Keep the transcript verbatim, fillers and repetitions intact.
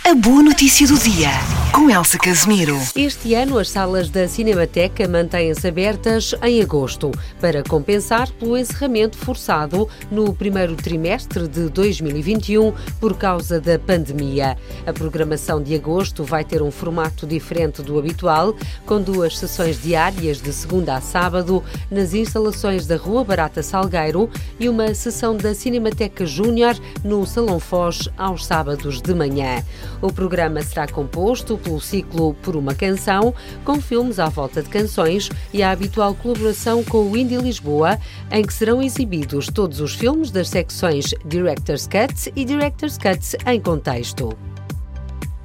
A boa notícia do dia, com Elsa Casimiro. Este ano as salas da Cinemateca mantêm-se abertas em agosto, para compensar pelo encerramento forçado no primeiro trimestre de dois mil e vinte e um por causa da pandemia. A programação de agosto vai ter um formato diferente do habitual, com duas sessões diárias de segunda a sábado nas instalações da Rua Barata Salgueiro e uma sessão da Cinemateca Júnior no Salão Foz aos sábados de manhã. O programa será composto pelo ciclo Por uma Canção, com filmes à volta de canções e a habitual colaboração com o Indie Lisboa, em que serão exibidos todos os filmes das secções Director's Cut e Director's Cut em contexto.